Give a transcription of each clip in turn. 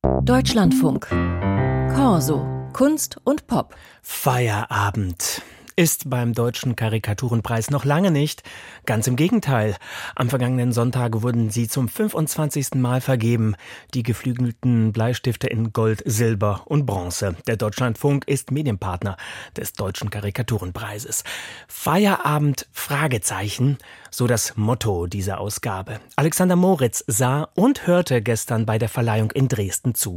Deutschlandfunk. Corso. Kunst und Pop. Feierabend ist beim Deutschen Karikaturenpreis noch lange nicht. Ganz im Gegenteil. Am vergangenen Sonntag wurden sie zum 25. Mal vergeben. Die geflügelten Bleistifte in Gold, Silber und Bronze. Der Deutschlandfunk ist Medienpartner des Deutschen Karikaturenpreises. Feierabend, Fragezeichen, so das Motto dieser Ausgabe. Alexander Moritz sah und hörte gestern bei der Verleihung in Dresden zu.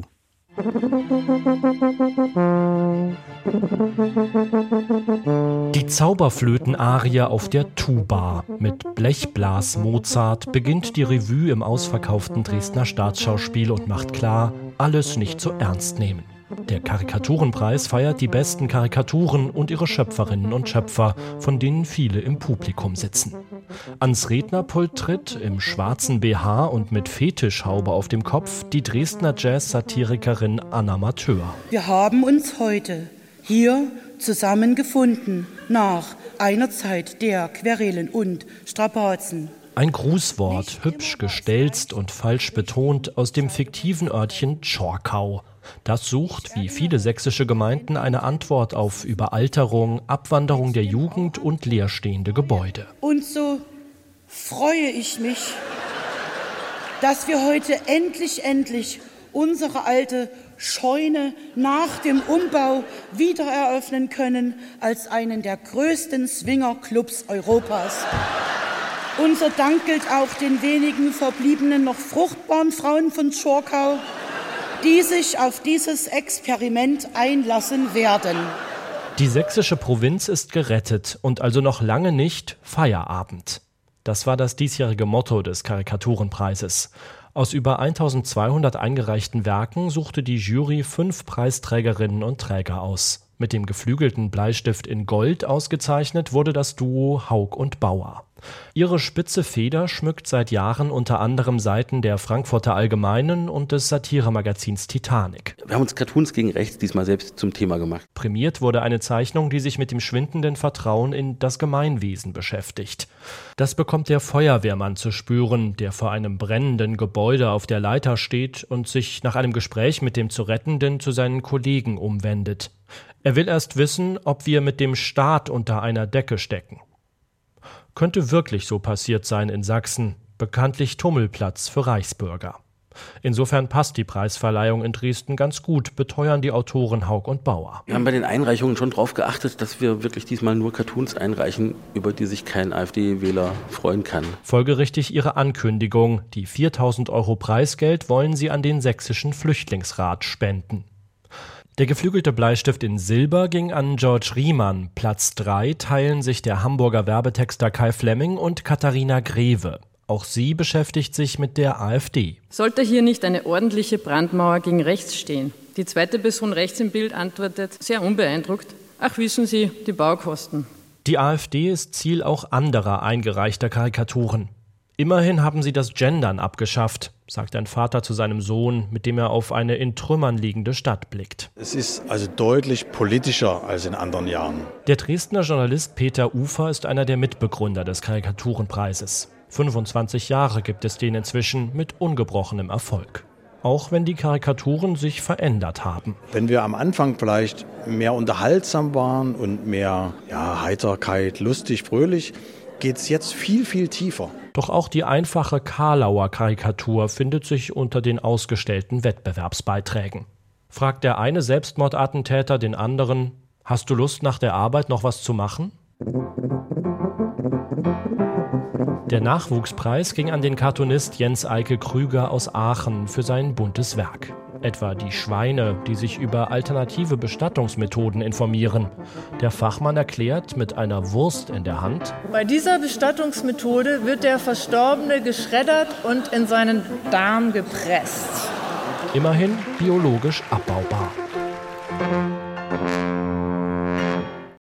Die Zauberflöten-Arie auf der Tuba. Mit Blechblas Mozart beginnt die Revue im ausverkauften Dresdner Staatsschauspiel und macht klar, alles nicht so ernst nehmen. Der Karikaturenpreis feiert die besten Karikaturen und ihre Schöpferinnen und Schöpfer, von denen viele im Publikum sitzen. Ans Rednerpult tritt, im schwarzen BH und mit Fetischhaube auf dem Kopf, die Dresdner Jazz-Satirikerin Anna Mathöer. Wir haben uns heute hier zusammengefunden nach einer Zeit der Querelen und Strapazen. Ein Grußwort, hübsch gestelzt und falsch betont, aus dem fiktiven Örtchen Zschorkau. Das sucht, wie viele sächsische Gemeinden, eine Antwort auf Überalterung, Abwanderung der Jugend und leerstehende Gebäude. Und so freue ich mich, dass wir heute endlich unsere alte Scheune nach dem Umbau wieder eröffnen können als einen der größten Swingerclubs Europas. Unser Dank gilt auch den wenigen verbliebenen noch fruchtbaren Frauen von Zschorkau, die sich auf dieses Experiment einlassen werden. Die sächsische Provinz ist gerettet und also noch lange nicht Feierabend. Das war das diesjährige Motto des Karikaturenpreises. Aus über 1200 eingereichten Werken suchte die Jury 5 Preisträgerinnen und Träger aus. Mit dem geflügelten Bleistift in Gold ausgezeichnet wurde das Duo Haug und Bauer. Ihre spitze Feder schmückt seit Jahren unter anderem Seiten der Frankfurter Allgemeinen und des Satiremagazins Titanic. Wir haben uns Cartoons gegen Rechts diesmal selbst zum Thema gemacht. Prämiert wurde eine Zeichnung, die sich mit dem schwindenden Vertrauen in das Gemeinwesen beschäftigt. Das bekommt der Feuerwehrmann zu spüren, der vor einem brennenden Gebäude auf der Leiter steht und sich nach einem Gespräch mit dem zu Rettenden zu seinen Kollegen umwendet. Er will erst wissen, ob wir mit dem Staat unter einer Decke stecken. Könnte wirklich so passiert sein in Sachsen, bekanntlich Tummelplatz für Reichsbürger. Insofern passt die Preisverleihung in Dresden ganz gut, beteuern die Autoren Haug und Bauer. Wir haben bei den Einreichungen schon darauf geachtet, dass wir wirklich diesmal nur Cartoons einreichen, über die sich kein AfD-Wähler freuen kann. Folgerichtig ihre Ankündigung, die 4.000 € Preisgeld wollen sie an den Sächsischen Flüchtlingsrat spenden. Der geflügelte Bleistift in Silber ging an George Riemann. Platz 3 teilen sich der Hamburger Werbetexter Kai Flemming und Katharina Greve. Auch sie beschäftigt sich mit der AfD. Sollte hier nicht eine ordentliche Brandmauer gegen rechts stehen? Die zweite Person rechts im Bild antwortet, sehr unbeeindruckt, ach wissen Sie, die Baukosten. Die AfD ist Ziel auch anderer eingereichter Karikaturen. Immerhin haben sie das Gendern abgeschafft, sagt ein Vater zu seinem Sohn, mit dem er auf eine in Trümmern liegende Stadt blickt. Es ist also deutlich politischer als in anderen Jahren. Der Dresdner Journalist Peter Ufer ist einer der Mitbegründer des Karikaturenpreises. 25 Jahre gibt es den inzwischen mit ungebrochenem Erfolg. Auch wenn die Karikaturen sich verändert haben. Wenn wir am Anfang vielleicht mehr unterhaltsam waren und mehr Heiterkeit, lustig, fröhlich, geht es jetzt viel tiefer. Doch auch die einfache Karlauer Karikatur findet sich unter den ausgestellten Wettbewerbsbeiträgen. Fragt der eine Selbstmordattentäter den anderen, hast du Lust nach der Arbeit noch was zu machen? Der Nachwuchspreis ging an den Cartoonist Jens Eike Krüger aus Aachen für sein buntes Werk. Etwa die Schweine, die sich über alternative Bestattungsmethoden informieren. Der Fachmann erklärt mit einer Wurst in der Hand: Bei dieser Bestattungsmethode wird der Verstorbene geschreddert und in seinen Darm gepresst. Immerhin biologisch abbaubar.